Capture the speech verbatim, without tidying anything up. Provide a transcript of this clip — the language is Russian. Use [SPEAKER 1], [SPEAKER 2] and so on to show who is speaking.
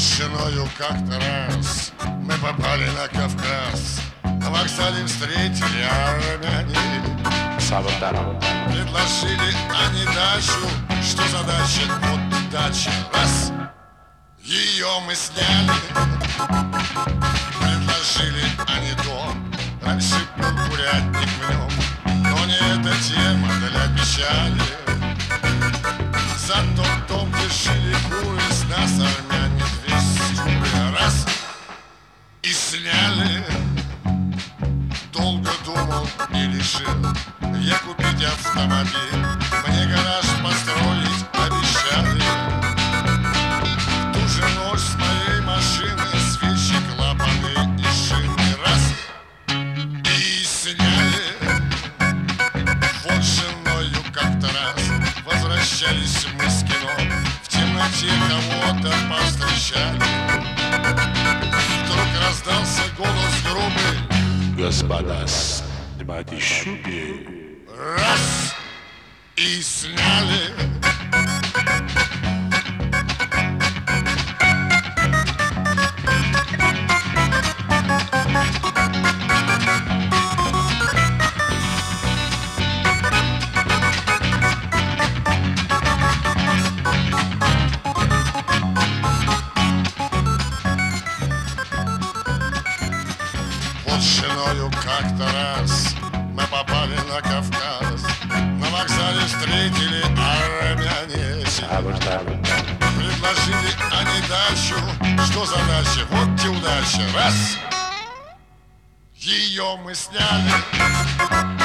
[SPEAKER 1] с женою как-то раз мы попали на Кавказ. На вокзале встретили армяне. Предложили они дачу. Что за дача? Вот дача. Раз. Ее мы сняли. Предложили они дом. Раньше был курятник в нем, но не эта тема для печали. Зато в дом, где жили куры, с нас армяне двести рублей раз и сняли. Долго думал и решил я купить автомобиль. Мне гараж построить обещали. В ту же ночь с моей машины свечи, клапаны и шины раз и сняли. Вот с женою как-то раз возвращались мы с кино. В темноте кого-то повстречали. Вдруг раздался голос грубый:
[SPEAKER 2] господа, снимайте шубы.
[SPEAKER 1] Раз и сняли. Вот с женою как-то раз мы попали на Кавказ. На вокзале встретили армяне. Предложили они дачу. Что за дача? Вот те удача. Раз. Ее мы сняли.